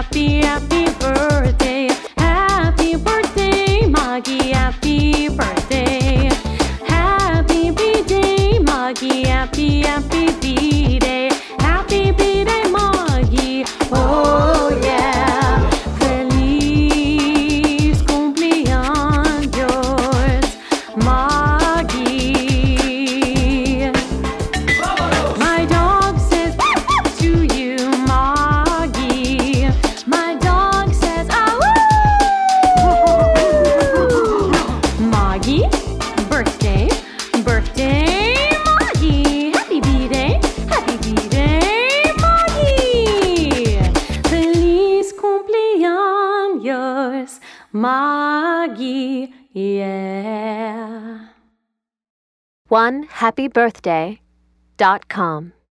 happy, happy birthday. Happy birthday, Maggie, happy birthday. Happy B-Day, Maggie, happy, happy B-Day. Happy B-Day, Maggie, oh yeah. Feliz cumpleaños, Maggie. My dog says to you, Maggie. My dog says, ah, woo! Maggie, birthday, birthday, Maggie. Happy B-Day, Maggie. Feliz cumpleaños, Maggie, yeah. OneHappyBirthday.com